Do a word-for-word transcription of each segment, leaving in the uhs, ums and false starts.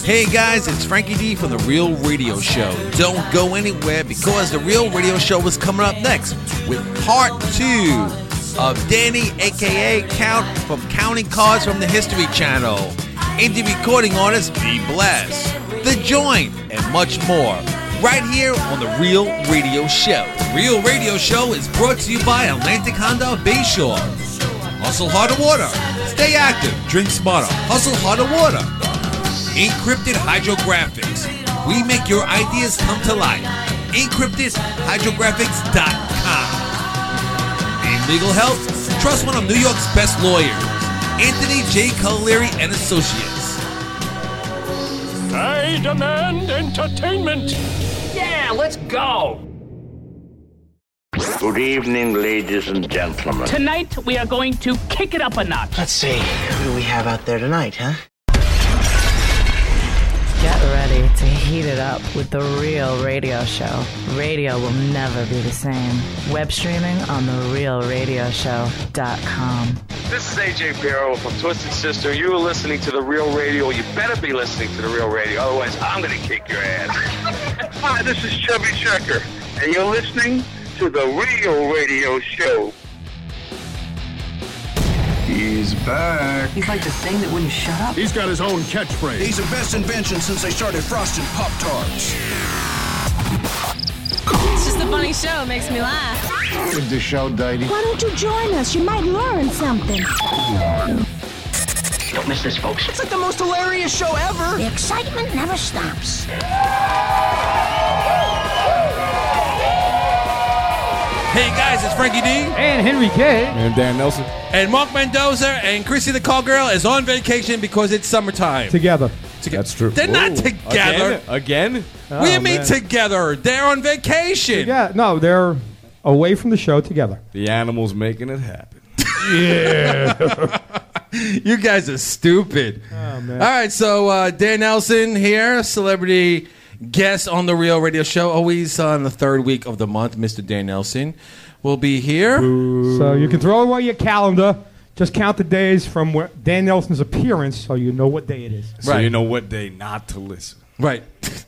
Hey guys, it's Frankie D from The Real Radio Show. Don't go anywhere because The Real Radio Show is coming up next with part two of Danny, a k a. Count from Counting Cards from the History Channel. Indie recording artist Be Blessed, The Joint, and much more. Right here on The Real Radio Show. The Real Radio Show is brought to you by Atlantic Honda Bayshore. Hustle harder water. Stay active. Drink smarter. Hustle harder water. Encrypted Hydrographics. We make your ideas come to life. encrypted hydrographics dot com. In legal help, trust one of New York's best lawyers, Anthony J. Cagliari and Associates. I demand entertainment. Yeah, let's go. Good evening, ladies and gentlemen. Tonight, we are going to kick it up a notch. Let's see, who do we have out there tonight, huh? Get ready to heat it up with The Real Radio Show. Radio will never be the same. Web streaming on the real radio show dot com. This is A J Barrow from Twisted Sister. You are listening to The Real Radio. You better be listening to The Real Radio. Otherwise, I'm going to kick your ass. Hi, this is Chubby Checker, and you're listening to The Real Radio Show. He's back. He's like the thing that wouldn't shut up. He's got his own catchphrase. He's the best invention since they started frosted Pop-Tarts. It's just a funny show. It makes me laugh. With the show, Daddy. Why don't you join us? You might learn something. Don't miss this, folks. It's like the most hilarious show ever. The excitement never stops. Hey guys, it's Frankie D. And Henry K. And Dan Nelson. And Mark Mendoza and Chrissy the Call Girl is on vacation because it's summertime. Together. Toge- That's true. They're Ooh. not together. Again? Again? Oh, what do you mean man. together? They're on vacation. Yeah, no, they're away from the show together. The animal's making it happen. Yeah. You guys are stupid. Oh, man. All right, so uh, Dan Nelson here, celebrity guest on The Real Radio Show, always on the third week of the month. Mister Dan Nelson will be here. So you can throw away your calendar. Just count the days from where Dan Nelson's appearance so you know what day it is. So Right. you know what day not to listen. Right.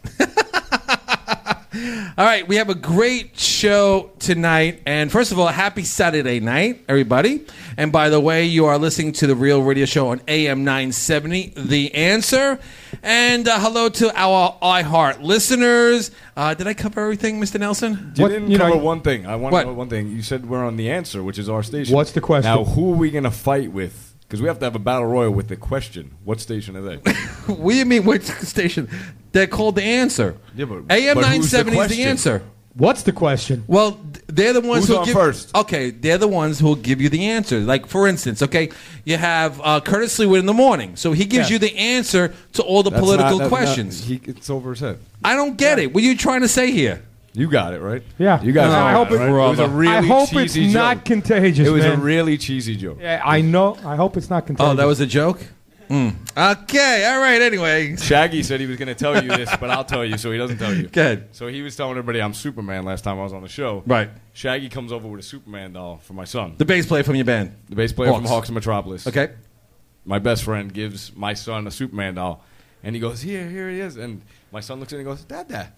All right, we have a great show tonight. And first of all, happy Saturday night, everybody. And by the way, you are listening to The Real Radio Show on A M nine seventy, The Answer. And uh, hello to our iHeart listeners. Uh, did I cover everything, Mister Nelson? You What- didn't you cover know- one thing. I want What? to know one thing. You said we're on The Answer, which is our station. What's the question? Now, who are we going to fight with? Because we have to have a battle royal with the question. What station are they? What do you mean, which station? They're called The Answer. Yeah, but- A M but nine who's the seventy is The question? Answer. What's the question? Well, th- they're the ones Who's who on give, first? Okay, they're the ones who will give you the answer. Like, for instance, okay, you have uh, Curtis Leewood in the morning, so he gives Yeah. you the answer to all the That's political not- that- questions. not- he, it's over his head. I don't get it. What are you trying to say here? You got it, right? Yeah. You guys No, got I it, hope it- right? It was a really I hope it's cheesy not joke. contagious, It was man. a really cheesy joke. Yeah, I know. I hope it's not contagious. Oh, that was a joke? Mm. Okay, all right, anyway. Shaggy said he was going to tell you this, but I'll tell you so he doesn't tell you. Go ahead. So he was telling everybody I'm Superman last time I was on the show. Right. Shaggy comes over with a Superman doll for my son. The bass player from your band. The bass player from Hawks. Hawks of Metropolis. Okay. My best friend gives my son a Superman doll, and he goes, here, here he is. And my son looks at it and goes, Dad, Dad.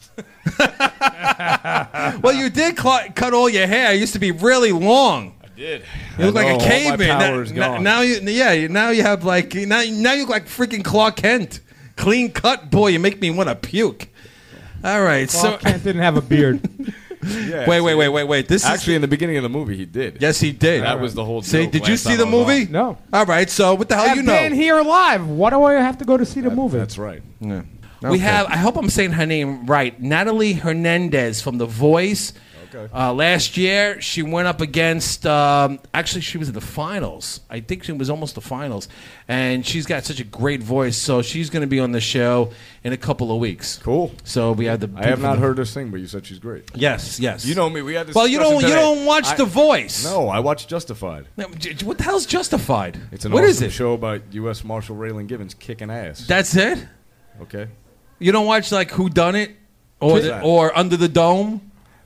Well, you did cl- cut all your hair. It used to be really long. I did. You look I like know, a all my caveman. power Now, is now, gone. now you, yeah, you- now you have like now, now you look like freaking Clark Kent, clean cut. Boy, you make me want to puke. All right, Clark so Kent didn't have a beard. Yeah, wait, see, wait, wait, wait, wait. This Actually, is in the beginning of the movie, he did. yes, he did. That was the whole See, joke did you last see time the I was movie? on. No. All right, so what the hell Have you know? Dan here live. Why do I have to go to see the movie? That's right. Yeah. Okay. We have. I hope I'm saying her name right. Natalie Hernandez from The Voice. Okay. Uh, last year, she went up against. Um, actually, she was in the finals. I think she was almost the finals, and she's got such a great voice. So she's going to be on the show in a couple of weeks. Cool. So we have the. I have not heard her sing, but you said she's great. Yes, yes. You know me. We had this. Well, you discussion don't. You today. don't watch I- The Voice. No, I watch Justified. No, j- j- What the hell's Justified? It's an What awesome is it? show about U S Marshal Raylan Givens kicking ass. That's it. Okay. You don't watch like Who Done It or Who's the, that? or Under the Dome.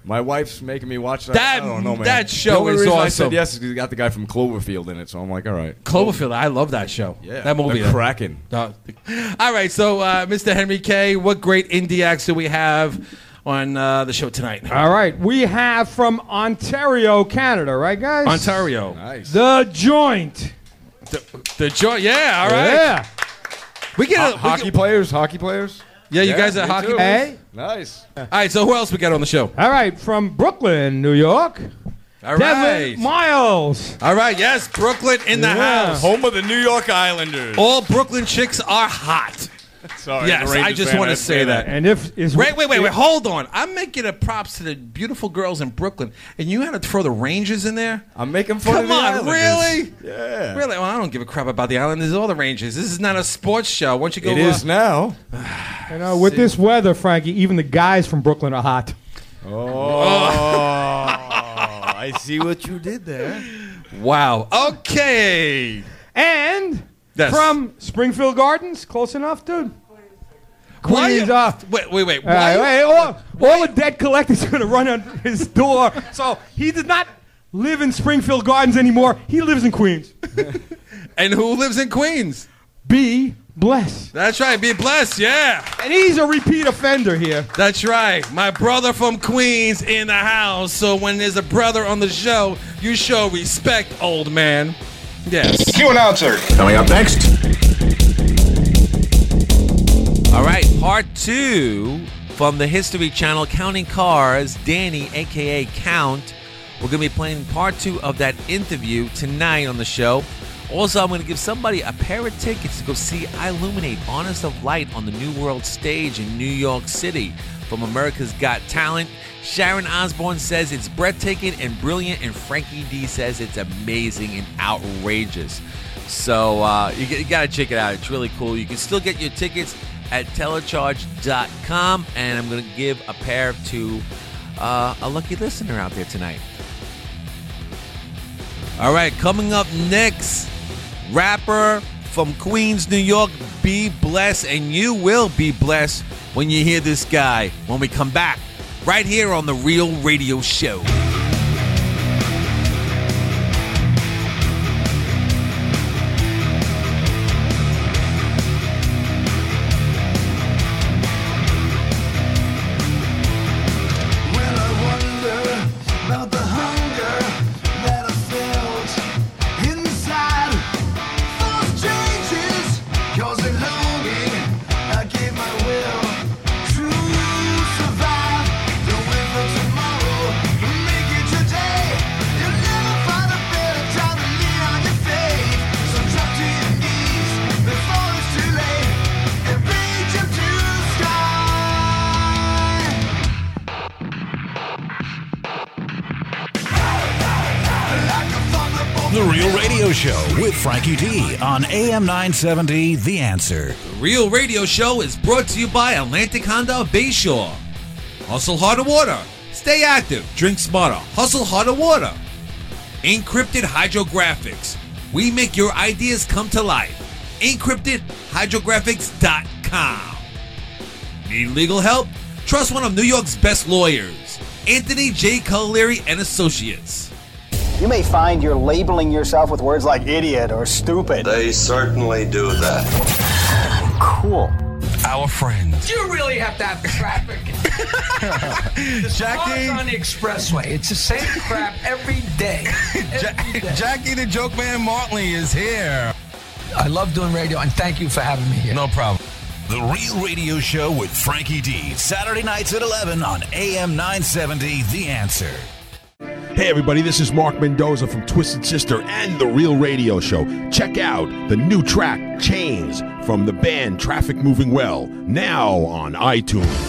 My wife's making me watch that. That- I don't know, man. that show the only is reason I awesome. said yes is because it got the guy from Cloverfield in it, so I'm like, all right. Cloverfield, I love that show. Yeah, that movie. they're cracking. Uh, all right, so uh, Mister Henry K, what great indie acts do we have on uh, the show tonight? All right, we have from Ontario, Canada, right, guys? Ontario. Nice. The Joint. The, the joint, yeah, all right. Yeah. We get Ho- a, we hockey get- players, hockey players. Yeah, you guys are me hockey too. players? Hey. Nice. All right, so who else we got on the show? All right, from Brooklyn, New York. All Devin right. Miles. All right, yes, Brooklyn in the Yeah. house. Home of the New York Islanders. All Brooklyn chicks are hot. Sorry, Yes, the Rangers I just fan, want to I'd say that. And if is Wait, wait, wait, wait, hold on. I'm making a props to the beautiful girls in Brooklyn, and you had to throw the Rangers in there? I'm making fun Come of the on, Islanders. really? Yeah. Really? Well, I don't give a crap about the Islanders or the Rangers. This is not a sports show. Why don't you go? It is uh, now. You know, with this weather, Frankie, even the guys from Brooklyn are hot. Oh, I see what you did there. Wow. Okay. And Yes. from Springfield Gardens, close enough, dude. Why Queens, you- uh, wait, wait, wait. All right, Why- wait, all, all the dead collectors are going to run on his door. So he did not live in Springfield Gardens anymore. He lives in Queens. And who lives in Queens? Be blessed. That's right. Be blessed. Yeah. And he's a repeat offender here. That's right. My brother from Queens in the house. So when there's a brother on the show, you show respect, old man. Yes. Cue announcer. Coming up next. All right, part two from the History Channel, Counting Cars, Danny, a k a. Count. We're going to be playing part two of that interview tonight on the show. Also, I'm going to give somebody a pair of tickets to go see I Illuminate Honest of Light on the New World Stage in New York City from America's Got Talent. Sharon Osbourne says it's breathtaking and brilliant, and Frankie D says it's amazing and outrageous. So uh, you, you got to check it out. It's really cool. You can still get your tickets at telecharge dot com, and I'm going to give a pair to uh, a lucky listener out there tonight. All right, coming up next, rapper from Queens, New York, Be Blessed, and you will be blessed when you hear this guy when we come back right here on The Real Radio Show. The Real Radio Show with Frankie D on A M nine seventy, The Answer. The Real Radio Show is brought to you by Atlantic Honda of Bayshore. Hustle harder water. Stay active. Drink smarter. Hustle harder water. Encrypted Hydrographics. We make your ideas come to life. encrypted hydrographics dot com. Need legal help? Trust one of New York's best lawyers. Anthony J. Cagliari and Associates. You may find you're labeling yourself with words like idiot or stupid. They certainly do that. Cool. Our friends. You really have to have traffic. Jackie on the expressway. It's the same crap every day. Every day. Jackie the Joke Man Martley is here. I love doing radio, and thank you for having me here. No problem. The Real Radio Show with Frankie D. Saturday nights at eleven on A M nine seventy, The Answer. Hey everybody, this is Mark Mendoza from Twisted Sister and The Real Radio Show. Check out the new track, Chains, from the band Traffic Moving Well, now on iTunes.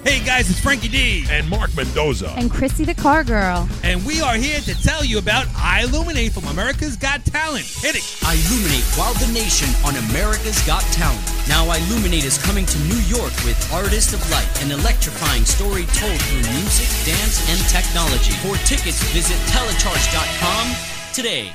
Hey guys, it's Frankie D. And Mark Mendoza. And Chrissy the Car Girl. And we are here to tell you about iLuminate from America's Got Talent. Hit it. iLuminate wowed the nation on America's Got Talent. Now iLuminate is coming to New York with Artist of Light, an electrifying story told through music, dance, and technology. For tickets, visit telecharge dot com today.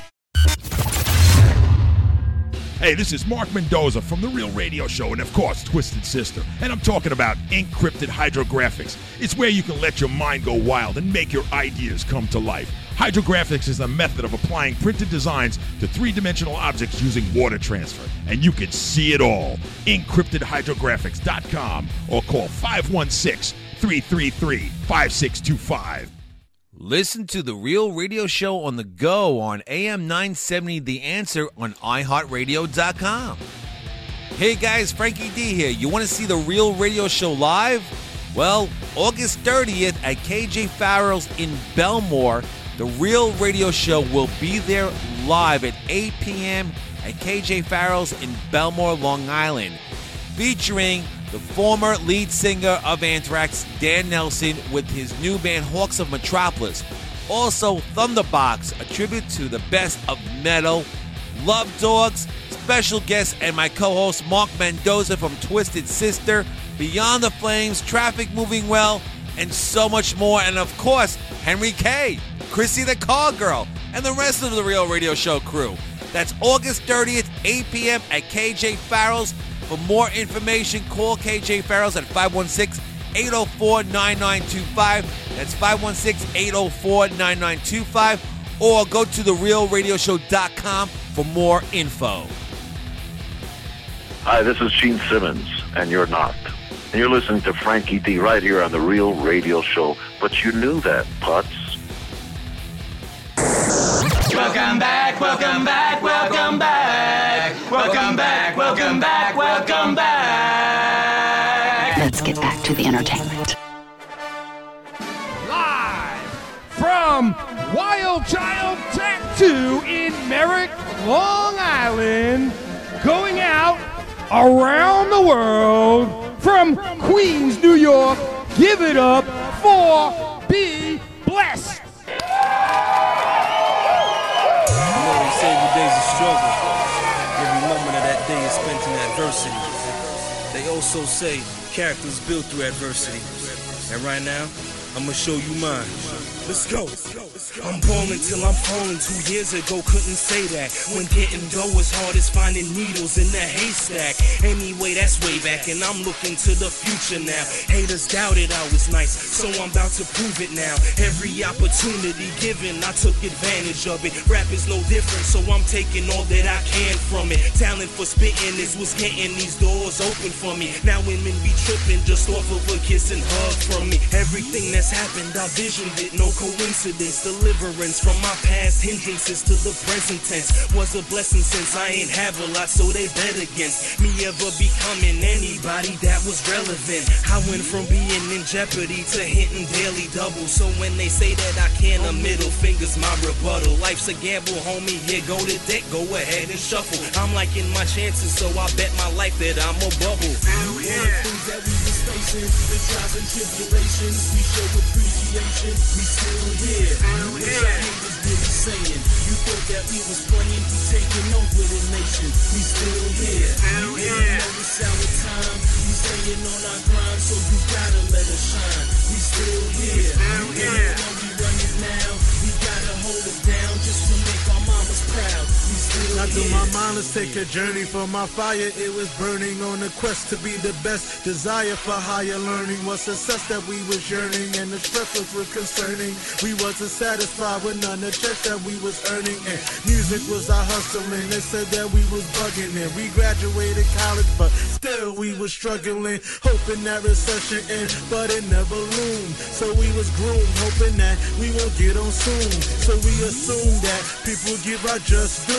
Hey, this is Mark Mendoza from The Real Radio Show and, of course, Twisted Sister. And I'm talking about Encrypted Hydrographics. It's where you can let your mind go wild and make your ideas come to life. Hydrographics is a method of applying printed designs to three-dimensional objects using water transfer. And you can see it all. encrypted hydrographics dot com or call five one six, three three three, five six two five. Listen to The Real Radio Show on the go on A M nine seventy The Answer on i heart radio dot com. Hey guys, Frankie D here. You want to see The Real Radio Show live? Well, August thirtieth at K J Farrell's in Belmore, The Real Radio Show will be there live at eight p.m. at K J Farrell's in Belmore, Long Island, featuring the former lead singer of Anthrax, Dan Nelson, with his new band Hawks of Metropolis. Also, Thunderbox, a tribute to the best of metal. Love Dogs, special guest, and my co-host Mark Mendoza from Twisted Sister, Beyond the Flames, Traffic Moving Well, and so much more. And of course, Henry K, Chrissy the Car Girl, and the rest of the Real Radio Show crew. That's August thirtieth, eight p.m. at K J Farrell's. For more information, call K J Farrell's at five one six, eight oh four, nine nine two five. That's five one six, eight oh four, nine nine two five. Or go to the real radio show dot com for more info. Hi, this is Gene Simmons, and you're not. And you're listening to Frankie D right here on The Real Radio Show. But you knew that, Putz. Welcome back, welcome back, welcome back. Welcome back, welcome back, welcome back. Let's get back to the entertainment. Live from Wild Child Tattoo in Merrick, Long Island, going out around the world from Queens, New York. Give it up for Be Blessed. Every day's a struggle. Every moment of that day is spent in adversity. They also say characters built through adversity. And right now, I'm gonna show you mine. Let's go. I'm ballin' till I'm falling. Two years ago, couldn't say that. When getting dough was hard as finding needles in the haystack. Anyway, that's way back, and I'm looking to the future now. Haters doubted I was nice, so I'm about to prove it now. Every opportunity given, I took advantage of it. Rap is no different, so I'm taking all that I can from it. Talent for spitting is what's getting these doors open for me. Now women be tripping just off of a kiss and hug from me. Everything that's happened, I visioned it, no coincidence. Deliverance from my past hindrances to the present tense was a blessing since I ain't have a lot, so they bet against me ever becoming anybody that was relevant. I went from being in jeopardy to hitting daily doubles. So when they say that I can't, a middle finger's my rebuttal. Life's a gamble, homie, here go the deck, go ahead and shuffle. I'm liking my chances, so I bet my life that I'm a bubble. Still here. Things that we was facing, the trials and tribulations, we show appreciation, we still here. Still here. Haters really saying, you thought that we was playing, we taking over the nation, we still here. Still here. It's our time, we staying on our grind, so you gotta let us shine. We still here. Still here. When we run it now, we gotta hold it down just to make our mamas proud. We still Now here. do my mindless take a journey for my fire. It was burning on a quest to be the best. Desire for higher learning was success that we was yearning, and the stressors were concerning. We wasn't satisfied with none of checks that we was earning, and music was our hustling. They said that we was bugging, and we graduated college, but still we was struggling, hoping that recession end, but it never loomed. So we was groomed, hoping that we won't get on soon. So we assumed that people give our just due.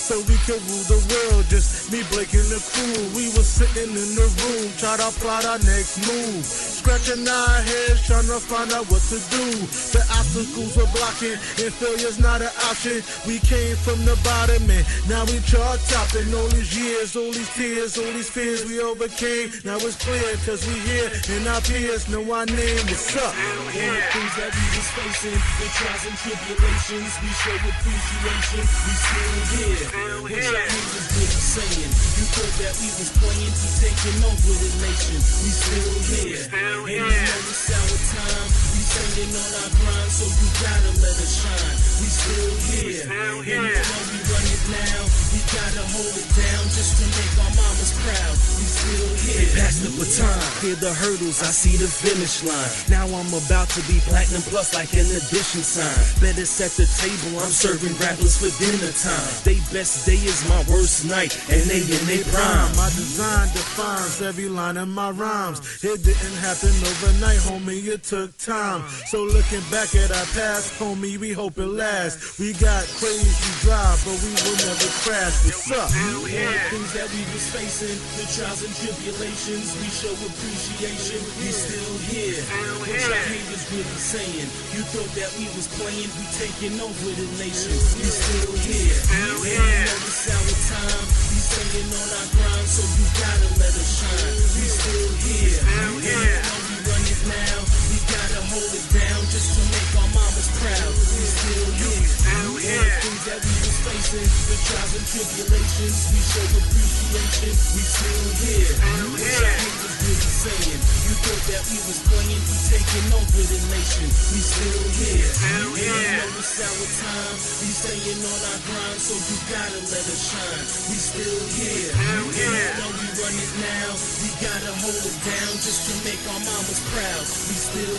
so we could rule the world. Just me, Blake, and the crew. We was sitting in the room, try to plot our next move. Scratching our heads, trying to find out what to do. The obstacles were blocking, and failure's not an option. We came from the bottom, and now we chart topping. All these years, all these tears, all these fears we overcame. Now it's clear, cause we here, and our peers know our name. What's up? All the things that we was facing, the trials and tribulations, we show appreciation. We still here. What y'all niggas really saying? You thought that we was playing, we taking over the nation. We still here. And you know it's our time. We staying on our grind, so you gotta let us shine. We still here. And you know we run it now. We gotta hold it down just to make our mamas proud. We still here. Pass the baton, clear the hurdles, I see the finish line. Now I'm about to be platinum plus like an addition sign. Better set the table, I'm serving rappers for dinner time. They best day is my worst night, and they in their prime. My design defines every line of my rhymes. It didn't happen overnight, homie, it took time. So looking back at our past, homie, we hope it lasts. We got crazy drive, but we will never crash. What's up? All the things that we was facing, the trials and tribulations, we show appreciation. We still here. What y'all haters really saying? You thought that we was playing, we taking over the nation. We still here. And you know it's our time. We staying on our grind, so you gotta let us shine. We still here. And you know we run it now. We gotta hold it down just to make our mamas proud. We still here. All the things that we was facing, the trials and tribulations, we show appreciation. We still here. What y'all haters really saying? You thought that we was playing, we taking over the nation. We still here. And you know it's our time. We staying on our grind, so you gotta let us shine. We still here. And you know we run it now. We gotta hold it down just to make our mamas proud. We still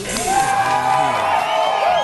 here.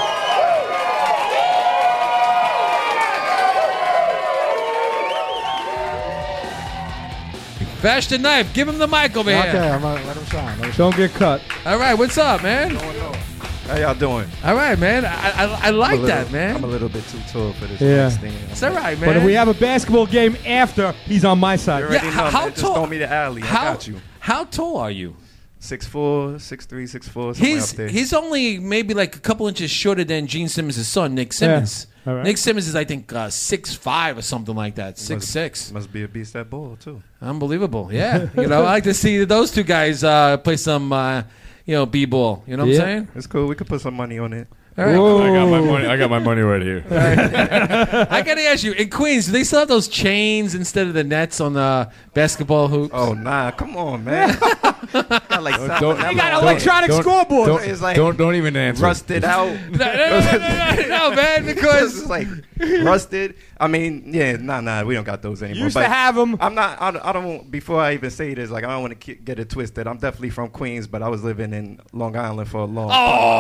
Vash the Knife, give him the mic over okay, here. Okay, I'm gonna let him shine. Let him Don't get cut. All right, what's up, man? How y'all doing? All right, man. I I, I like little, that, man. I'm a little bit too tall for this Yeah. thing. It's all right, man. But if we have a basketball game after, he's on my side. You already Yeah, know, how man. Just tall- throw me the alley. how- I got you. How tall are you? six four, six three, six four, somewhere He's up there. he's only maybe like a couple inches shorter than Gene Simmons' son, Nick Simmons. All right. Nick Simmons is, I think, uh, six five or something like that. Six must, six. Must be a beast at ball too. Unbelievable. Yeah. You know, I like to see those two guys uh, play some, uh, you know, b-ball. You know what Yeah. I'm saying? It's cool. We could put some money on it. All right. I got my money. I got my money right here. I gotta ask you, in Queens, do they still have those chains instead of the nets on the basketball hoops? Oh nah, come on, man. got like Don't- don't- He got electronic don't- scoreboard. Don't, It's like don't don't even answer. rusted out. No, no, no, no, no, no, no, man, because it's like rusted. I mean, yeah, nah, nah, we don't got those anymore. Used but to have them. I'm not. I don't, I don't. Before I even say this, like, I don't want to get it twisted. I'm definitely from Queens, but I was living in Long Island for a long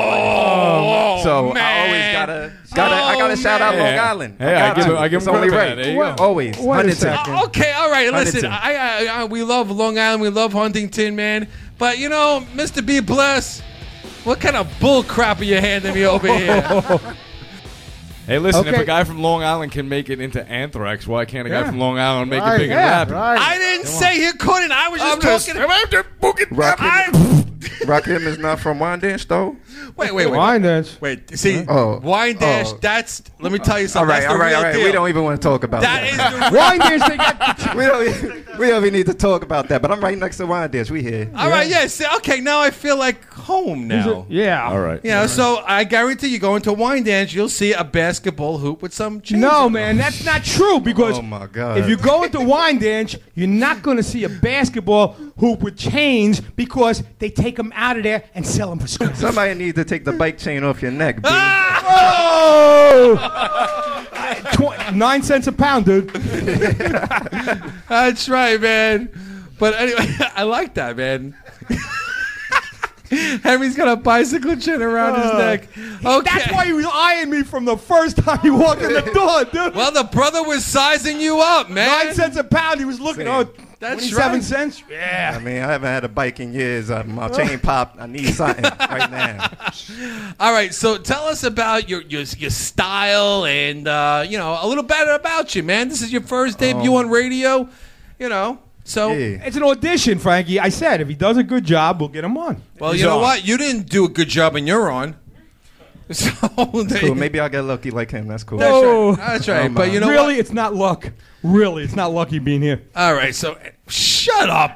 oh, time. So man. I always gotta, gotta, I gotta Oh, shout out man. Long Island. Hey, I got give to. him- I give It's him only credit for right. that. There you go. Always. Wait a Huntington. second. Oh, okay, all right. Listen, Huntington. I, I, I, we love Long Island, we love Huntington, man. But you know, Mister B Bless, what kind of bull crap are you handing me over here? Hey, listen, if Okay. a guy from Long Island can make it into Anthrax, why can't a guy Yeah. from Long Island make Right, it big yeah, and rap? right. I didn't say he couldn't. I was I'm just just talking. Rakim, Rakim is not from Wyandanch, though. Wait, wait, wait. Wine dance. Wait, see, Oh. Wine Dash, Oh. that's, let me tell you All something. right, that's all the right, real all right. deal. We don't even want to talk about That that. is the real Wine dance. They got. we don't. Even, we don't even need to talk about that. But I'm right next to Wyandanch. We here. All right, yes. Okay, now I feel like home now. Yeah. All right. You know, so I guarantee you go into Wine Dance, you'll see a basketball hoop with some chains. No, on man, that's not true. Because Oh my God. if you go into wine dance, you're not going to see a basketball hoop with chains because they take them out of there and sell them for school. Somebody needs to take the bike chain off your neck. B. Oh! Tw- nine cents a pound, dude. That's right, man. But anyway, I like that, man. Henry's got a bicycle chain around his neck. Okay. That's why he was eyeing me from the first time he walked in the door, dude. Well, the brother was sizing you up, man. Nine cents a pound. He was looking. Oh, That's twenty-seven right. cents? Yeah. I mean, I haven't had a bike in years. Uh, my chain popped. I need something right now. All right, so tell us about your your, your style and, uh, you know, a little better about you, man. This is your first debut Um, on radio, you know. So Yeah. It's an audition, Frankie. I said if he does a good job, we'll get him on. Well, He's you know on. what? You didn't do a good job and you're on. So they- Cool. Maybe I'll get lucky like him. That's cool. That's Oh. right. That's right. Don't But mind. you know really, what? it's not luck. Really, it's not lucky being here. All right, so shut up.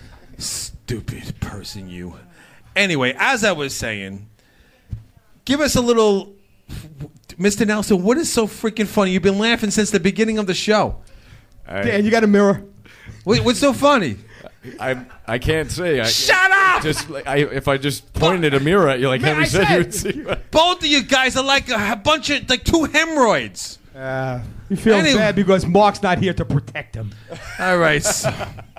Stupid person, you. Anyway, as I was saying, give us a little. Mister Nelson, what is so freaking funny? You've been laughing since the beginning of the show. I, Dan, you got a mirror. What, what's so funny? I I can't say. I, Shut up! Just like, I, if I just pointed a mirror at you like Man, Henry I said, said- you would see. What, Both of you guys are like a, a bunch of, like two hemorrhoids. Uh, he feels Anyway. bad because Mark's not here to protect him. All right. So.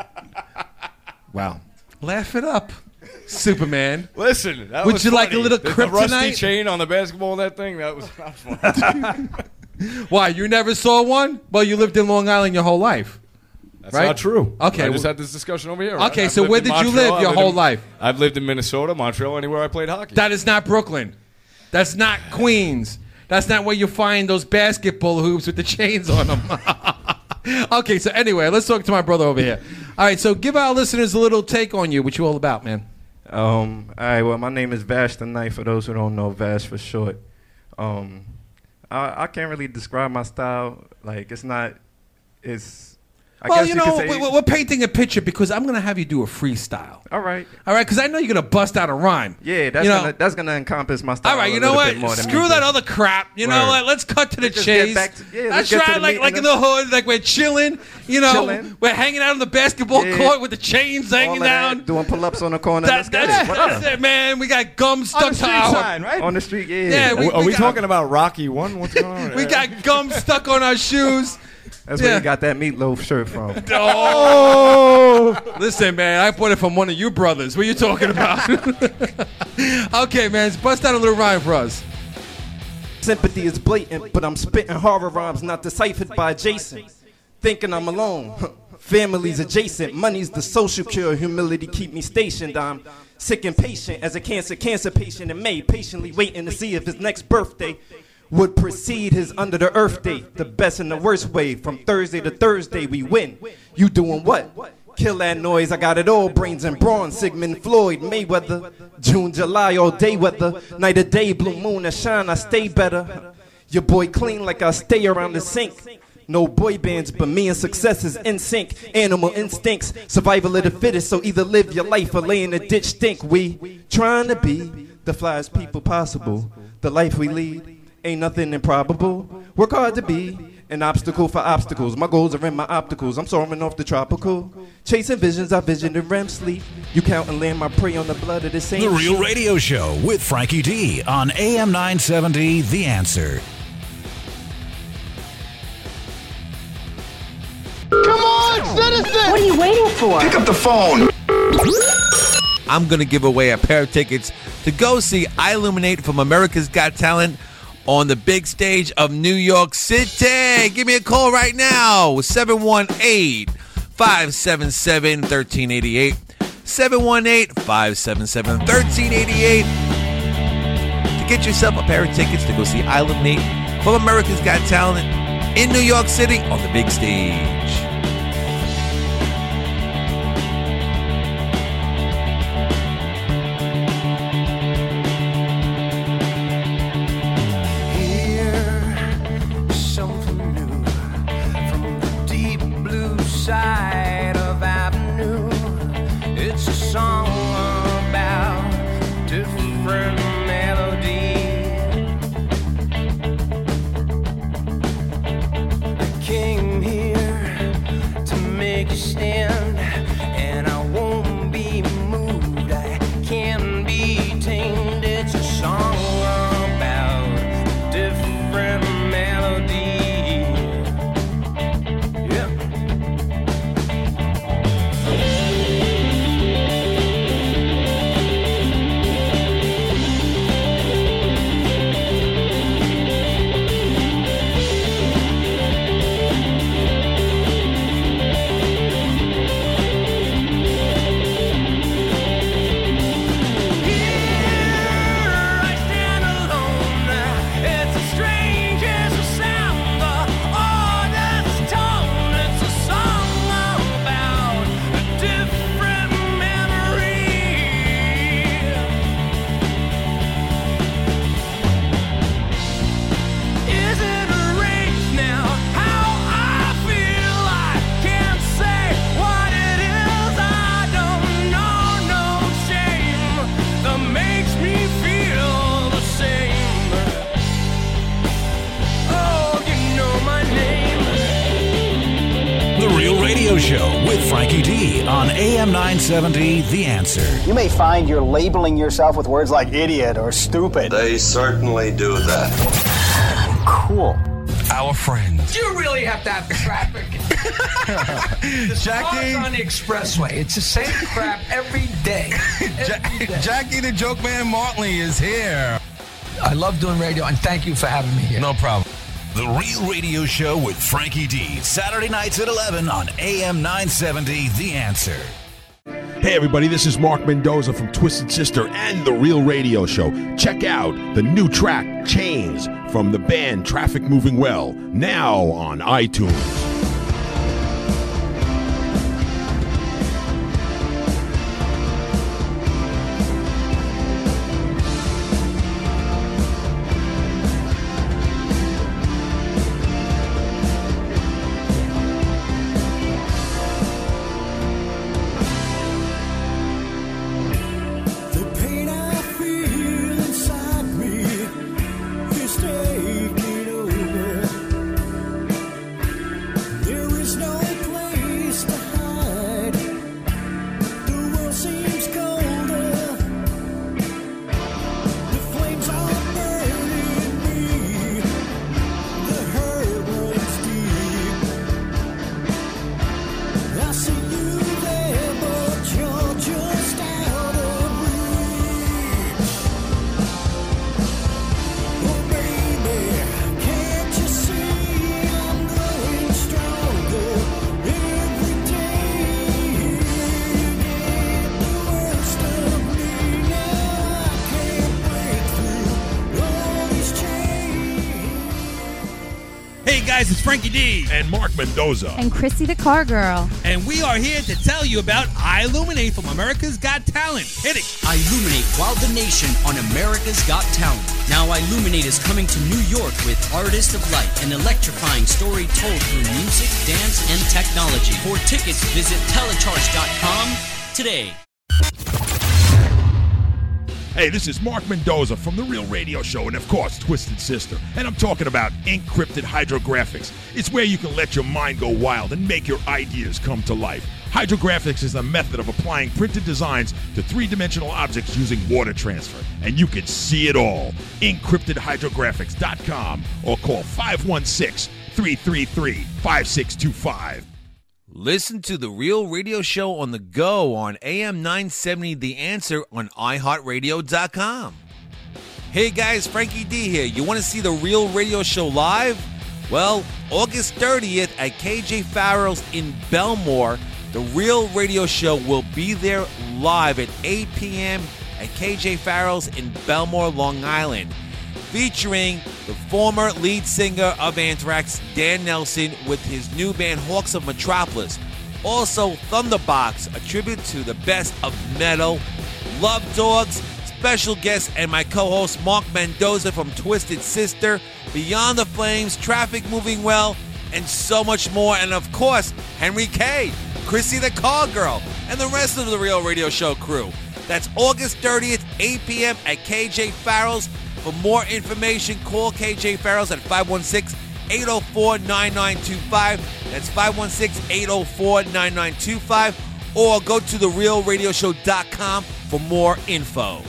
Wow. Laugh it up, Superman. listen, that Would was you like a funny. little the, the rusty kryptonite? chain on the basketball? That thing that was not fun. Why, you never saw one? Well, you lived in Long Island your whole life. That's Right? not true. Okay, I just well- had this discussion over here. Okay, I've so lived where in did you Montreal, live your I've whole lived in- life? I've lived in Minnesota, Montreal, anywhere I played hockey. That is not Brooklyn. That's not Queens. That's not where you find those basketball hoops with the chains on them. Okay, so anyway, let's talk to my brother over here. All right, so give our listeners a little take on you. What you all about, man? Um, all right, well, my name is Vash the Knight, for those who don't know, Vash for short. Um, I, I can't really describe my style. Like, it's not, it's, I well, guess you you know, could say, we- we're painting a picture because I'm going to have you do a freestyle. all right. All right, because I know you're going to bust out a rhyme. Yeah, that's You know- gonna that's gonna encompass my style. All right, a you know little what? bit more than Screw me, that but- other crap. You know Word. what? Let's cut to the Let's just get chase. back to- yeah, let's That's get to right, the like meat like in and the the- hood, like we're chilling. You know, Chilling. we're hanging out on the basketball Yeah. court with the chains All hanging of that, down. doing pull-ups on the corner. That- Let's get that's it. Whatever. that's it, man. We got gum stuck the to street our. sign, right? On the street, yeah. Yeah, Are we- we, are we got- talking about Rocky One? What's going on? We got gum stuck on our shoes. That's Yeah. where you got that meatloaf shirt from. Oh, listen, man. I bought it from one of you brothers. What are you talking about? Okay, man. Bust out a little rhyme for us. Sympathy is blatant, but I'm spitting horror rhymes not deciphered by Jason. Thinking I'm alone. Family's adjacent. Money's the social cure. Humility keep me stationed. I'm sick and patient as a cancer cancer patient in May, patiently waiting to see if his next birthday would precede his under the earth date. The best and the worst way. From Thursday to Thursday we win. You doing what? Kill that noise, I got it all. Brains and brawn, Sigmund Floyd, Mayweather. June, July, all day weather. Night or day, blue moon and shine, I stay better. Your boy clean like I stay around the sink. No boy bands, but me and success is in sync. Animal instincts, survival of the fittest. So either live your life or lay in a ditch stink. We trying to be the flyest people possible. The life we lead ain't nothing improbable. Work hard to be an obstacle for obstacles. My goals are in my opticals. I'm soaring off the tropical. Chasing visions, I vision in R E M sleep. You count and land my prey on the blood of the same. The Real Radio Show with Frankie D on A M nine seventy, The Answer. Come on, citizen! What are you waiting for? Pick up the phone. I'm going to give away a pair of tickets to go see I Illuminate from America's Got Talent on the big stage of New York City. Give me a call right now. seven one eight, five seven seven, one three eight eight. seven one eight, five seven seven, one three eight eight. To get yourself a pair of tickets to go see I Illuminate from America's Got Talent in New York City on the big stage. Side of Avenue. It's a song about different melody. I came here Radio Show with Frankie D on A M nine seventy, The Answer. You may find you're labeling yourself with words like idiot or stupid. They certainly do that. Cool. Our friends. You really have to have traffic. This Jackie car's on the expressway. It's the same crap every day. Every day. Jackie the Joke Man Martley is here. I love doing radio, and thank you for having me here. No problem. The Real Radio Show with Frankie D. Saturday nights at eleven on A M nine seventy, The Answer. Hey everybody, this is Mark Mendoza from Twisted Sister and The Real Radio Show. Check out the new track, Chains, from the band Traffic Moving Well, now on iTunes. It's Frankie D. And Mark Mendoza. And Chrissy the Car Girl. And we are here to tell you about iLuminate from America's Got Talent. Hit it. iLuminate wowed the nation on America's Got Talent. Now iLuminate is coming to New York with Artist of Light, an electrifying story told through music, dance, and technology. For tickets, visit telecharge dot com today. Hey, this is Mark Mendoza from The Real Radio Show and, of course, Twisted Sister. And I'm talking about Encrypted Hydrographics. It's where you can let your mind go wild and make your ideas come to life. Hydrographics is a method of applying printed designs to three-dimensional objects using water transfer. And you can see it all. encrypted hydrographics dot com or call five one six, three three three, five six two five. Listen to The Real Radio Show on the go on A M nine seventy The Answer on i heart radio dot com. Hey guys, Frankie D here. You want to see The Real Radio Show live? Well, August thirtieth at K J Farrell's in Belmore, The Real Radio Show will be there live at eight p.m. at K J Farrell's in Belmore, Long Island, featuring the former lead singer of Anthrax, Dan Nelson, with his new band Hawks of Metropolis. Also, Thunderbox, a tribute to the best of metal. Love Dogs, special guest, and my co-host Mark Mendoza from Twisted Sister. Beyond the Flames, Traffic Moving Well, and so much more. And of course, Henry K., Chrissy the Car Girl, and the rest of the Real Radio Show crew. That's August thirtieth, eight p.m. at K J Farrell's. For more information, call K J Farrell's at five one six, eight oh four, nine nine two five. That's five one six, eight oh four, nine nine two five. Or go to the real radio show dot com for more info.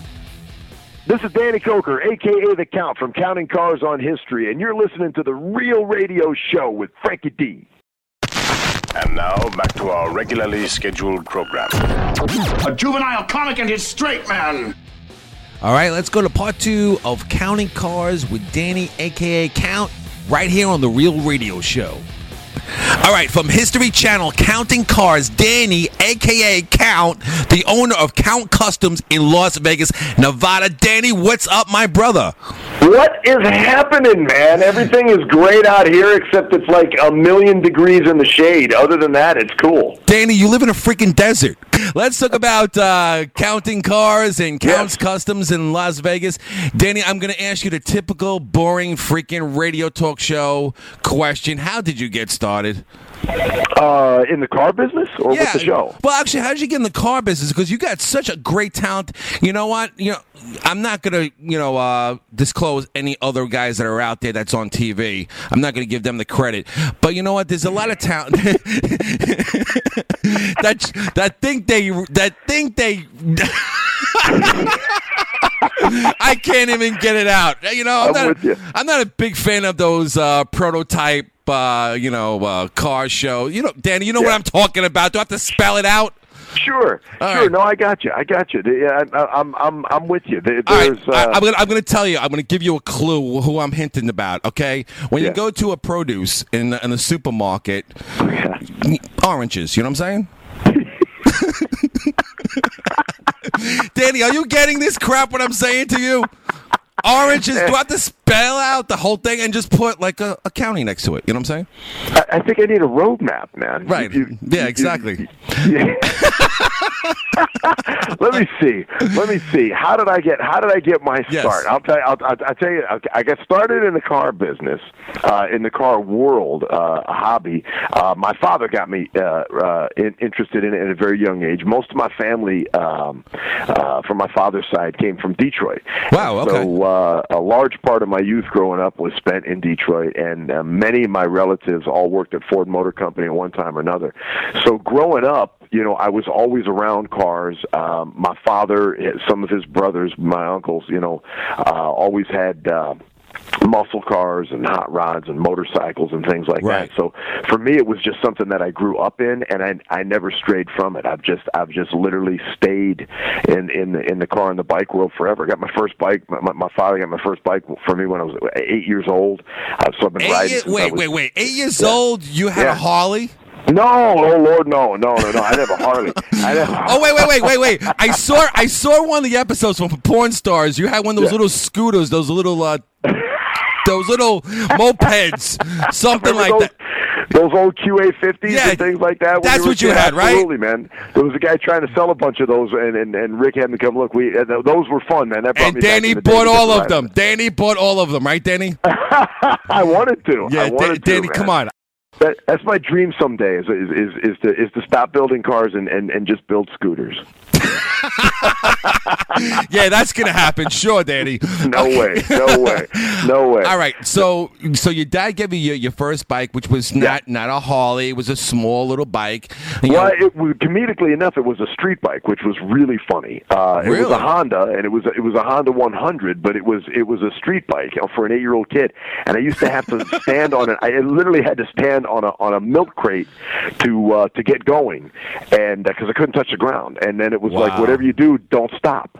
This is Danny Coker, a k a. The Count from Counting Cars on History, and you're listening to The Real Radio Show with Frankie D. And now, back to our regularly scheduled program. A juvenile comic and his straight man. All right, let's go to part two of Counting Cars with Danny, a k a. Count, right here on The Real Radio Show. All right, from History Channel, Counting Cars, Danny, a k a. Count, the owner of Count Customs in Las Vegas, Nevada. Danny, what's up, my brother? What is happening, man? Everything is great out here, except it's like a million degrees in the shade. Other than that, it's cool. Danny, you live in a freaking desert. Let's talk about uh, Counting Cars and Count's yes. Customs in Las Vegas. Danny, I'm going to ask you the typical boring freaking radio talk show question. How did you get started? Uh, in the car business or yeah. with the show? Well, actually, how did you get in the car business? Because you got such a great talent. You know what? You know, I'm not gonna, you know, uh, disclose any other guys that are out there that's on T V. I'm not gonna give them the credit. But you know what? There's a lot of talent that that think they that think they. I can't even get it out. You know, I'm, I'm not. with you. I'm not a big fan of those uh, prototype. Uh, you know, uh, car show. You know, Danny, you know Yeah. what I'm talking about. Do I have to spell it out? Sure, All sure. right. No, I got you. I got you. Yeah, I, I'm, I'm, I'm with you. There, All there's, right, I, uh, I'm gonna, I'm gonna tell you. I'm gonna give you a clue who I'm hinting about. Okay, when you Yeah. go to a produce in in a supermarket, oranges. You know what I'm saying? Danny, are you getting this crap? What I'm saying to you? Oranges. Do I have to spell out the whole thing and just put like a, a county next to it? You know what I'm saying? I, I think I need a roadmap, man. Right. You- you- yeah. you- Exactly. Yeah. Let me see. Let me see. How did I get? How did I get my Yes. start? I'll tell you. I'll, I'll, I'll tell you. I- I got started in the car business, uh, in the car world, uh, a hobby. Uh, my father got me uh, uh, in, interested in it at a very young age. Most of my family, um, uh, from my father's side, came from Detroit. Wow. Okay. So uh, a large part of my youth growing up was spent in Detroit, and uh, many of my relatives all worked at Ford Motor Company at one time or another. So growing up, you know, I was always around cars. Um, my father, some of his brothers, my uncles, you know, uh, always had uh, muscle cars and hot rods and motorcycles and things like Right. that. So for me, it was just something that I grew up in, and I I never strayed from it. I've just I've just literally stayed in in the in the car and the bike world forever. I got my first bike. My, my, my father got my first bike for me when I was eight years old. Uh, so I've been Eight riding. year- since I wait, was- wait, wait. Eight years Yeah. old. You had Yeah. a Harley. No, oh Lord, no, no, no, no. I never Harley. I never. Oh wait, wait, wait, wait, wait! I saw, I saw one of the episodes from Porn Stars. You had one of those Yeah. little scooters, those little, uh, those little mopeds, something Remember like those, that. Those old Q A fifties Yeah, and things like that. when that's were what you kids? had, right? Absolutely, man. There was a guy trying to sell a bunch of those, and, and, and Rick had me come look. We uh, th- those were fun, man. That brought And me back Danny in the day bought to all get of to them. Danny bought all of them, right, Danny? ride. I wanted to. Yeah, I wanted Da- to, Danny, man. come on. That, that's my dream someday. Is is is, is to is to stop building cars and, and, and just build scooters. Yeah, that's gonna happen, sure, Danny. No way, no way, no way. All right, so so your dad gave you your, your first bike, which was not not a Harley. It was a small little bike. You Well, know- it was, comedically enough, it was a street bike, which was really funny. Uh, it was Really? a Honda, and it was a, it was a Honda one hundred, but it was it was a street bike, you know, for an eight year old kid. And I used to have to stand on it. I literally had to stand on a on a milk crate to uh, to get going, and because I couldn't touch the ground. And then it was like, Wow. whatever you do, don't stop.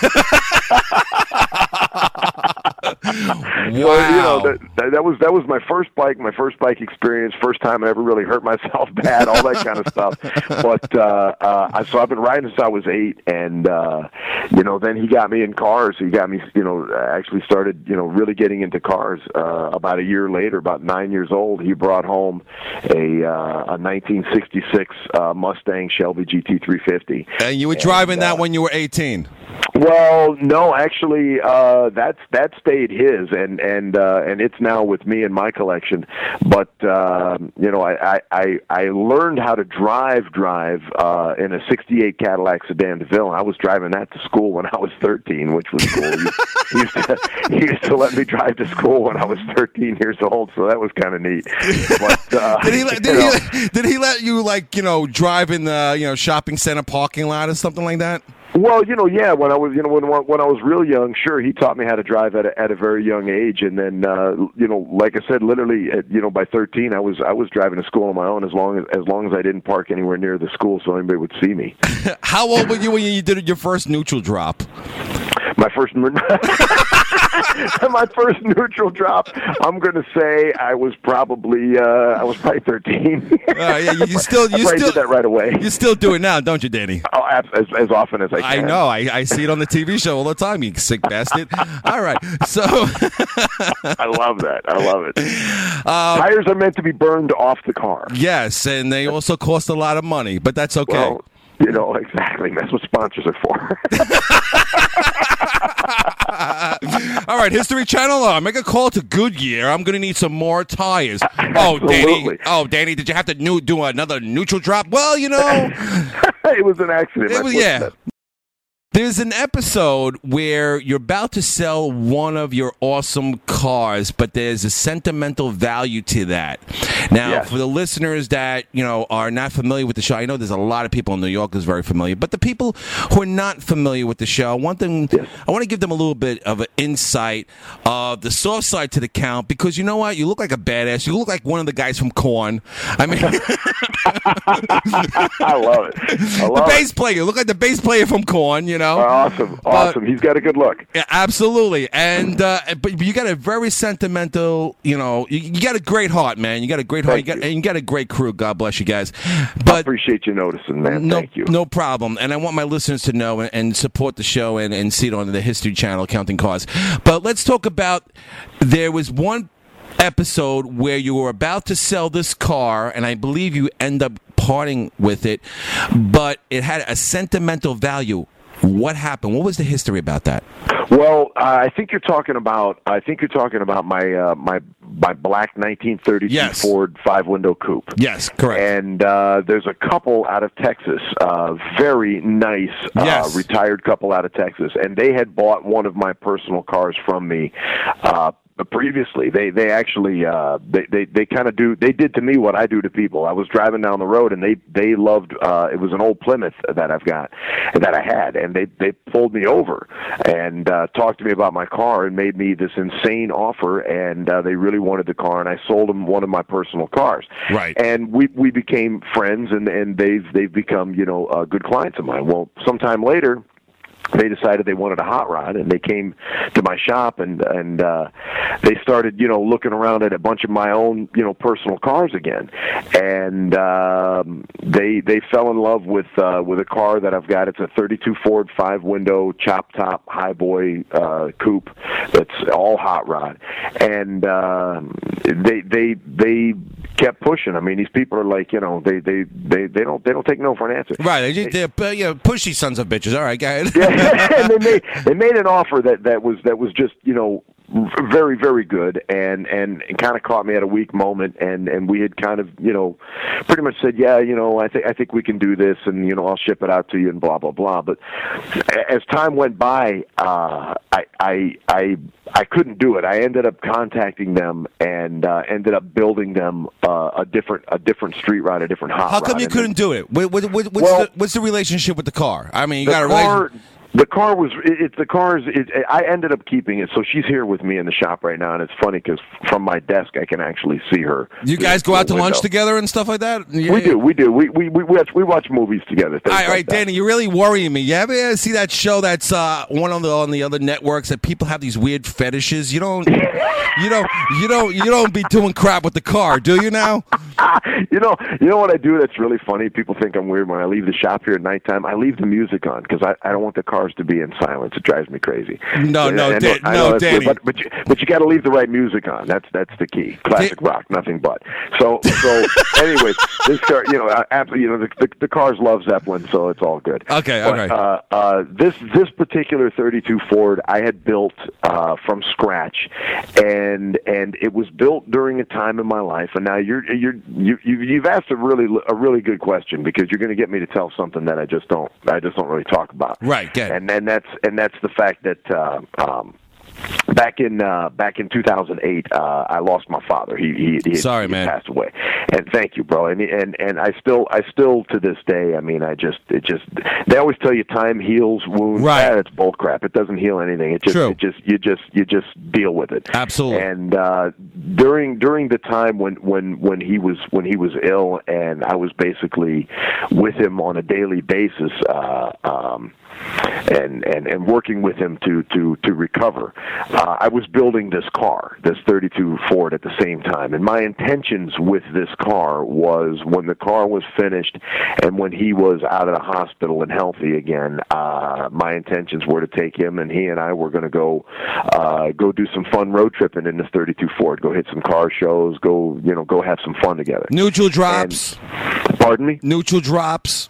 Wow. So, you know, that, that, that was that was my first bike, my first bike experience, first time I ever really hurt myself bad, all that kind of stuff. But uh, uh, I- so I've been riding since I was eight, and uh, you know, then he got me in cars. He got me, you know, I actually started, you know, really getting into cars uh, about a year later, about nine years old. He brought home a uh, a nineteen sixty-six uh, Mustang Shelby G T three fifty. and you were driving that when you were eighteen. Well, no, actually, uh, that's that stayed his, and and uh, and it's now with me in my collection. But uh, you know, I, I I I learned how to drive drive uh, in a sixty-eight Cadillac Sedan DeVille, and I was driving that to school when I was thirteen, which was cool. he, he, used to, he used to let me drive to school when I was thirteen years old, so that was kind of neat. But uh, Did he let, you did, know, he let, did he let you like you know drive in the you know shopping center parking lot or something like that? Well, you know, yeah. When I was, you know, when when I was real young, sure, he taught me how to drive at a, at a very young age, and then, uh, you know, like I said, literally, at, you know, by thirteen, I was I was driving to school on my own as long as as long as I didn't park anywhere near the school, so anybody would see me. How old were you when you did your first neutral drop? My first, my first neutral drop. I'm going to say I was probably uh, I was probably thirteen. Uh, yeah, you, you still I you probably still did that right away. You still do it now, don't you, Danny? Oh, as, as often as I I can. know. I, I see it on the T V show all the time. You sick bastard. All right, so I love that. I love it. Uh, Tires are meant to be burned off the car. yes, and they also cost a lot of money, but that's okay. Well, you know, exactly. That's what sponsors are for. All right, History Channel, uh, make a call to Goodyear. I'm going to need some more tires. Oh, Danny. Absolutely. Oh, Danny, did you have to new, do another neutral drop? Well, you know. It was an accident. It My was, foot yeah. slipped. There's an episode where you're about to sell one of your awesome cars, but there's a sentimental value to that. Now, Yes. for the listeners that, you know, are not familiar with the show, I know there's a lot of people in New York who's very familiar, but the people who are not familiar with the show, I want them, I want to give them a little bit of an insight of the soft side to the Count, because you know what? You look like a badass. You look like one of the guys from Korn. I mean, I love it. I the love bass it. player. You look like the bass player from Korn, you know. Awesome, But- awesome. He's got a good look. Yeah, absolutely, and uh, but you got a very sentimental, you know, you, you got a great heart, man. You got a great heart, you got, and you got a great crew. God bless you guys. But I appreciate you noticing, man. no, Thank you. no problem. And I want my listeners to know and, and support the show and, and see it on the History Channel, Counting Cars. But let's talk about. There was one episode where you were about to sell this car, and I believe you end up parting with it, but it had a sentimental value. What happened? What was the history about that? Well, uh, I think you're talking about. I think you're talking about my uh, my my black nineteen thirty-two Yes. Ford five window coupe. Yes, correct. And uh, there's a couple out of Texas, uh, very nice uh, Yes. retired couple out of Texas, and they had bought one of my personal cars from me. Uh, Previously, they they actually uh, they they, they kind of do they did to me what I do to people. I was driving down the road and they they loved uh, it was an old Plymouth that I've got that I had, and they they pulled me over and uh, talked to me about my car and made me this insane offer, and uh, they really wanted the car, and I sold them one of my personal cars. Right. And we we became friends, and and they've they've become you know uh, good clients of mine. Well, sometime later, they decided they wanted a hot rod, and they came to my shop, and and uh, they started, you know, looking around at a bunch of my own, you know, personal cars again, and um, they they fell in love with uh, with a car that I've got. It's a thirty-two Ford five window chop top high boy uh, coupe that's all hot rod, and uh, they they they kept pushing. I mean, these people are like, you know, they they they, they don't they don't take no for an answer. Right, they, they're uh, you know, pushy sons of bitches. All right, go ahead. Yeah. And they made they made an offer that, that was that was just you know very very good, and and it kind of caught me at a weak moment, and and we had kind of you know pretty much said, yeah, you know I think I think we can do this, and you know I'll ship it out to you and blah blah blah. But as time went by, uh, I I I I couldn't do it. I ended up contacting them and uh, ended up building them uh, a different a different street rod, a different hot How rod. come you And couldn't do it? What, what, what, what's, Well- the, what's the relationship with the car? I mean, you the got a car, relationship. The car was it, it the car's. It, I ended up keeping it, so she's here with me in the shop right now, and it's funny because from my desk I can actually see her. You through guys the go out to window. lunch together and stuff like that? We do, we do. We we we watch we watch movies together. things All right, like all right, that. Danny, you're really worrying me. You ever see that show that's uh, one on the on the other networks that people have these weird fetishes? You don't, you don't, you don't, you don't be doing crap with the car, do you now? You know, you know what I do that's really funny? People think I'm weird when I leave the shop here at nighttime. I leave the music on because I, I don't want the cars to be in silence. It drives me crazy. No, And no, I know- Dan- I no, know that's weird, Danny. But but you, but you got to leave the right music on. That's that's the key. Classic rock, nothing but. So so anyways, this car, you know, I, ab- you know, the, the the cars love Zeppelin, so it's all good. Okay, But, okay. Uh, uh, this this particular thirty-two Ford I had built uh, from scratch, and and it was built during a time in my life. And now you're you're you, you you've asked a really a really good question because you're going to get me to tell something that I just don't I just don't really talk about. Right, get it. And and that's and that's the fact that. Uh, um, Back in uh, back in two thousand eight, uh, I lost my father. He he, he, Sorry, he man. passed away. And thank you, bro. And and and I still I still to this day. I mean, I just it just they always tell you time heals wounds. Right. Ah, it's bull crap. It doesn't heal anything. It just True. it just you just you just deal with it. Absolutely. And uh, during during the time when when when he was when he was ill, and I was basically with him on a daily basis. Uh, um, and, and, and working with him to, to, to recover. Uh, I was building this car, this thirty-two Ford at the same time. And my intentions with this car was when the car was finished and when he was out of the hospital and healthy again, uh, my intentions were to take him and he and I were going to go uh, go do some fun road tripping in this thirty-two Ford, go hit some car shows, go, you know, go have some fun together. Neutral drops. And, pardon me? Neutral drops.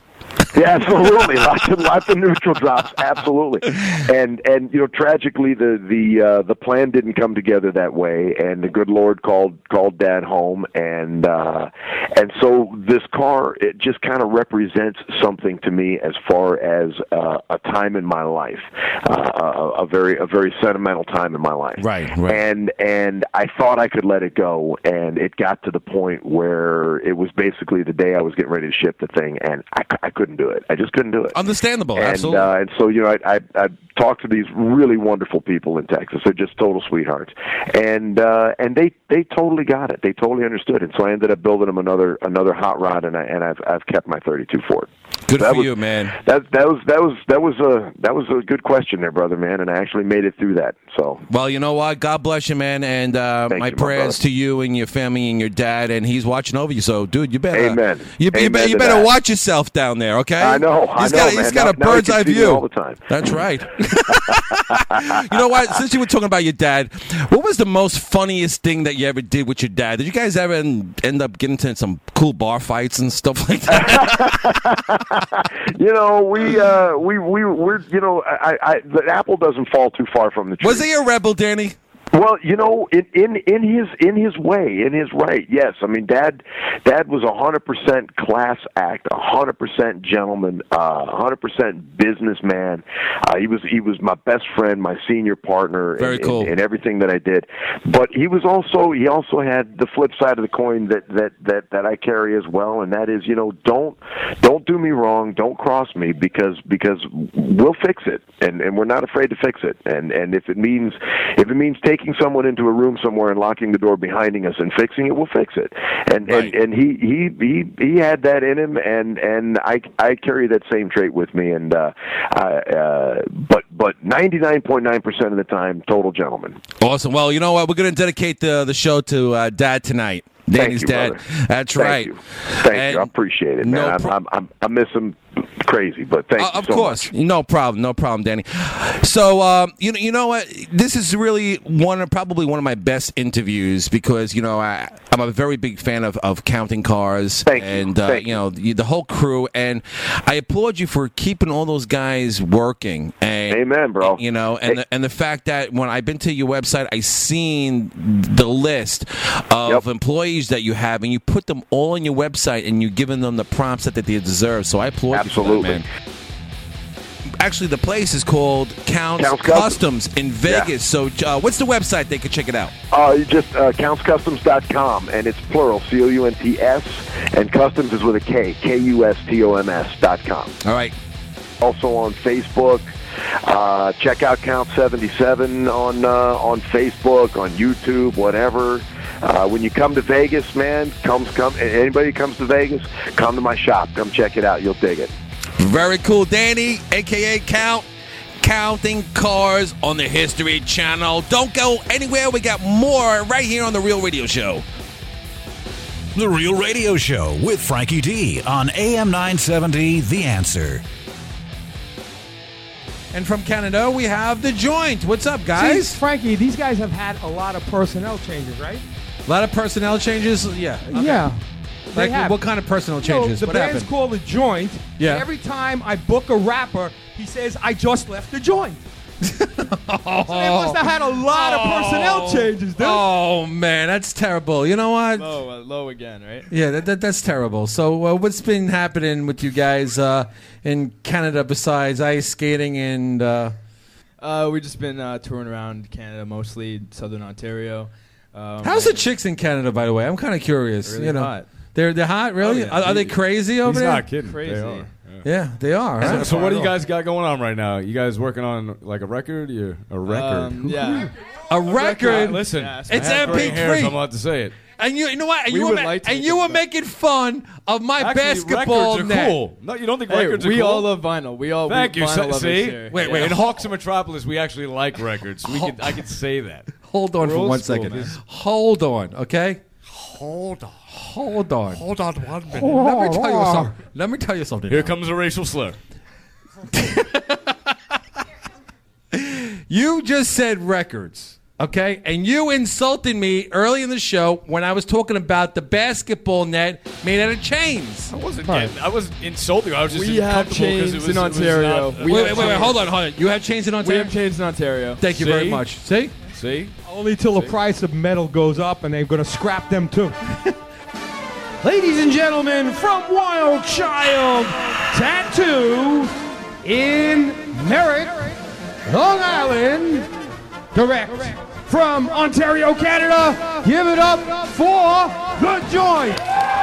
Yeah, absolutely. Lots of lots of neutral drops, absolutely. And and you know, tragically, the the uh, the plan didn't come together that way, and the good Lord called called Dad home, and uh, and so this car, it just kind of represents something to me as far as uh, a time in my life, uh, a, a very a very sentimental time in my life. Right, right. And and I thought I could let it go, and it got to the point where it was basically the day I was getting ready to ship the thing, and I, I couldn't do it. I just couldn't do it. Understandable, and, absolutely. Uh, and so, you know, I, I, I talked to these really wonderful people in Texas. They're just total sweethearts, and uh, and they, they totally got it. They totally understood it. So I ended up building them another another hot rod, and I and I've I've kept my thirty-two Ford. Good so for was, you, man. That that was that was that was a that was a good question there, brother, man. And I actually made it through that. So well, you know what? God bless you, man. And uh, my you, prayers my to you and your family and your dad. And he's watching over you. So, dude, you better Amen. You, Amen you better, you to better that. watch yourself down there, okay? I know. I He's know, got, man. He's got now, a bird's now eye he can see me view all the time. That's right. You know what? Since you were talking about your dad, what was the most funniest thing that you ever did with your dad? Did you guys ever end up getting into some cool bar fights and stuff like that? You know, we uh, we we we're you know, I, I the apple doesn't fall too far from the tree. Was he a rebel, Danny? Well, you know, in, in in his in his way, in his right, yes. I mean, Dad, Dad was a hundred percent class act, a hundred percent gentleman, a hundred percent businessman. Uh, he was he was my best friend, my senior partner, Very in, cool. in, in everything that I did. But he was also he also had the flip side of the coin that that that that I carry as well, and that is, you know, don't don't do me wrong, don't cross me, because because we'll fix it, and and we're not afraid to fix it, and and if it means if it means taking someone into a room somewhere and locking the door behind us and fixing it, we'll fix it. And Right. and, and he, he he he had that in him, and and I I carry that same trait with me. And uh, I, uh, but but ninety-nine point nine percent of the time, total gentleman. Awesome. Well, you know what? We're going to dedicate the the show to uh, Dad tonight. Danny's Thank you, dad. brother. That's Thank right. You. Thank And you. I appreciate it, no man. pro- I'm, I'm, I'm, I miss him crazy, but thank Uh, you of so course, much. no problem, no problem, Danny. So, um, you know, you know what? This is really one of probably one of my best interviews because you know I, I'm a very big fan of, of Counting Cars Thank and you. uh, Thank you know the, the whole crew, and I applaud you for keeping all those guys working. And, Amen, bro. You know, and the, and the fact that when I've been to your website, I seen the list of Yep. employees that you have, and you put them all on your website, and you're giving them the prompts that they deserve. So I applaud Absolutely. you for that, man. Actually, the place is called Counts, Counts Customs. Customs. in Vegas. So, uh, what's the website they could check it out? Uh, you just uh, counts customs dot com, and it's plural, C O U N T S, and customs is with a K, K U S T O M S dot com. All right. Also on Facebook. Uh, check out Count seventy-seven on uh, on Facebook, on YouTube, whatever. Uh, when you come to Vegas, man, comes come anybody who comes to Vegas, come to my shop. Come check it out. You'll dig it. Very cool. Danny, a k a. Count, Counting Cars on the History Channel. Don't go anywhere. We got more right here on The Real Radio Show. The Real Radio Show with Frankie D on A M nine seventy, The Answer. And from Canada, we have The Joint. What's up, guys? See, Frankie, these guys have had a lot of personnel changes, right? A lot of personnel changes? Yeah. Okay. Yeah. They Like, have. what kind of personnel changes? No, the what band's happened? called The Joint. Yeah. And every time I book a rapper, he says, I just left The Joint. So they must have had a lot of personnel changes, dude. Oh, man, that's terrible. You know what? Low, uh, low again, right? Yeah, that, that, that's terrible. So uh, what's been happening with you guys uh, in Canada besides ice skating and... Uh, Uh, we've just been uh, touring around Canada, mostly Southern Ontario. Um, how's the chicks in Canada, by the way? I'm kind of curious. Really you know, hot. They're they're hot, really? Oh, yeah. Are, are they crazy over He's there? not kidding. Crazy. They are. Yeah, they are. So, Right? so what do you guys got going on right now? You guys working on like a record? You a record? Um, yeah. A record. Listen, Yeah, it's I have M P gray hairs, three. I'm about to say it. And you, you know what? And We you were would ma- like to and make you were them, making fun of my Actually, basketball records are net. cool. No, you don't think Hey, records are we cool? all love vinyl. We all Thank we you. vinyl So, lovers see, here. Wait, wait. In Hawks and Metropolis, we actually like records. We could, I could say that. Hold on We're for old one school, second. man. Hold on, okay? Hold on. Hold on. Hold on one minute. Let me tell you something. Let me tell you something. Here comes a racial slur. You just said records. Okay, and you insulted me early in the show when I was talking about the basketball net made out of chains. I wasn't. Getting, I was insulting. I was just We have uncomfortable 'cause chains it was, in it was Ontario. not- Wait, wait, wait, wait, hold on, hold on. You have chains in We Ontario? have chains in Ontario. Thank you See? very much. See? See? Only till the price of metal goes up, and they're going to scrap them too. Ladies and gentlemen, from Wild Child Tattoo in Merritt, Long Island, direct from Ontario, Canada, give it up for The Joint.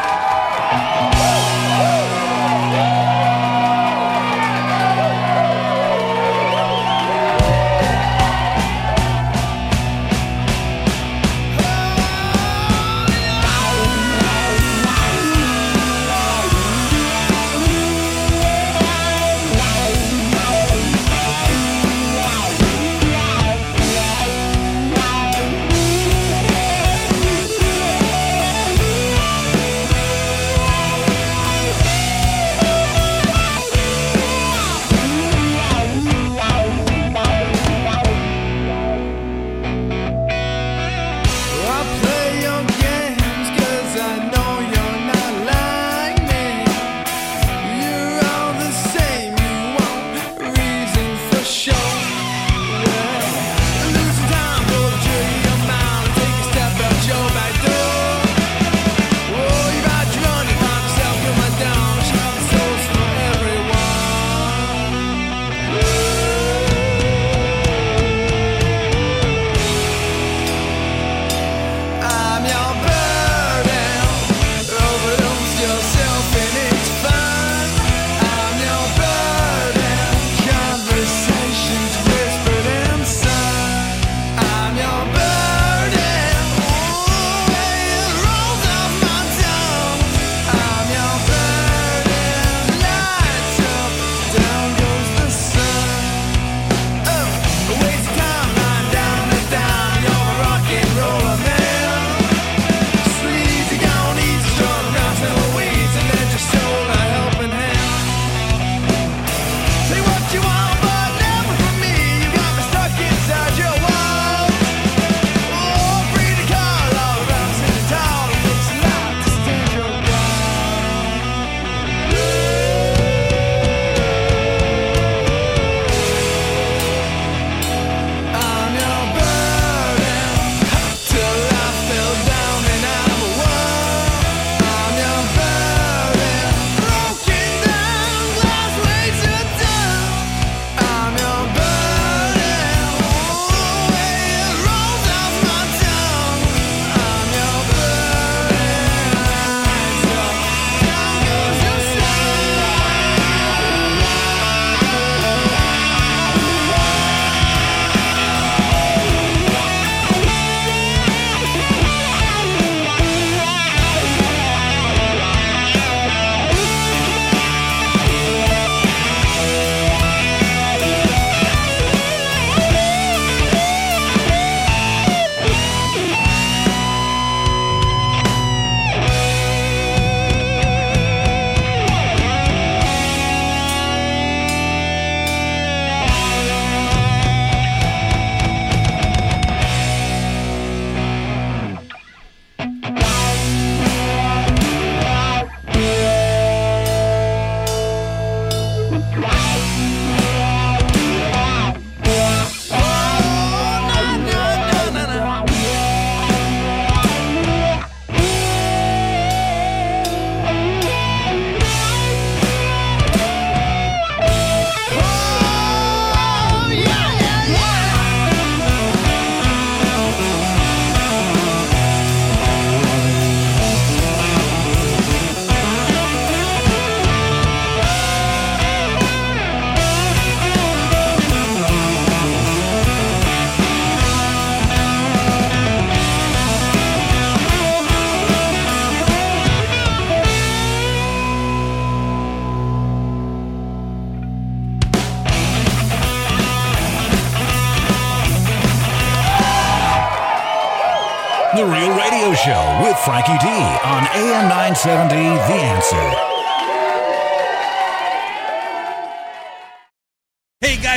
The Real Radio Show with Frankie D on A M nine seventy, The Answer. Hey guys,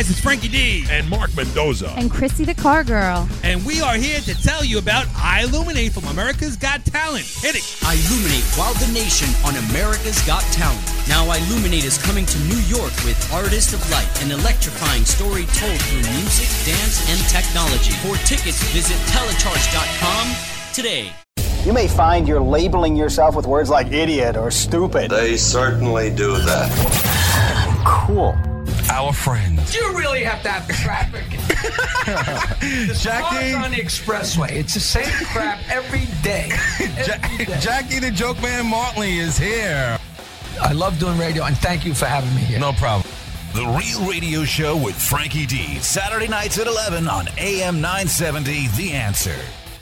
this is Frankie D. And Mark Mendoza. And Chrissy the Car Girl. And we are here to tell you about I Illuminate from America's Got Talent. Hit it. I Illuminate Wow the Nation on America's Got Talent. Now I Illuminate is coming to New York with Artist of Light, an electrifying story told through music, dance, and technology. For tickets, visit telecharge dot com today. You may find you're labeling yourself with words like idiot or stupid. They certainly do that. Cool. Our friends. You really have to have the traffic. This Jackie car's on the expressway. It's the same crap every day. Every day. Jackie the Joke Man Martley is here. I love doing radio, and thank you for having me here. No problem. The Real Radio Show with Frankie D. Saturday nights at eleven on A M nine seventy, The Answer.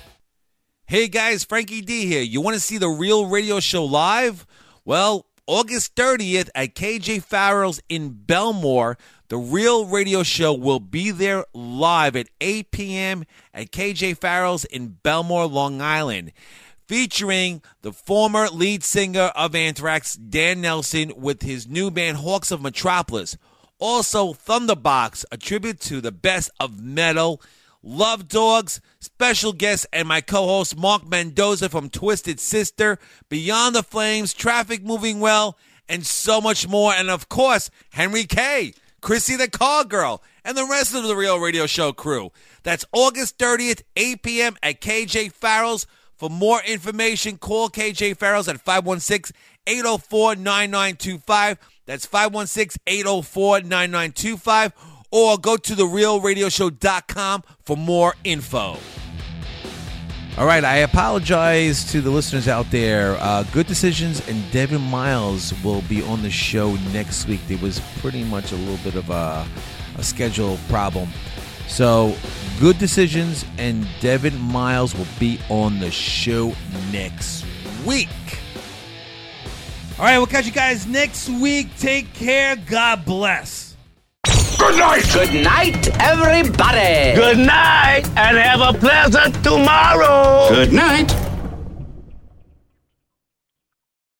Hey guys, Frankie D here. You want to see the Real Radio Show live? Well, August thirtieth at K J Farrell's in Belmore, the Real Radio Show will be there live at eight p.m. at K J Farrell's in Belmore, Long Island, featuring the former lead singer of Anthrax, Dan Nelson, with his new band Hawks of Metropolis. Also, Thunderbox, a tribute to the best of metal, Love Dogs, special guest, and my co-host Mark Mendoza from Twisted Sister, Beyond the Flames, Traffic Moving Well, and so much more. And of course, Henry K., Chrissy the Car Girl, and the rest of the Real Radio Show crew. That's August thirtieth, eight p.m. at K J Farrell's. For more information, call K J Farrell's at five one six, eight oh four, nine nine two five. That's five one six, eight oh four, nine nine two five. Or go to the real radio show dot com for more info. All right, I apologize to the listeners out there. Uh, Good Decisions and Devin Miles will be on the show next week. There was pretty much a little bit of a, a schedule problem. So, Good Decisions and Devin Miles will be on the show next week. All right, we'll catch you guys next week. Take care. God bless. Good night! Good night, everybody! Good night, and have a pleasant tomorrow! Good night!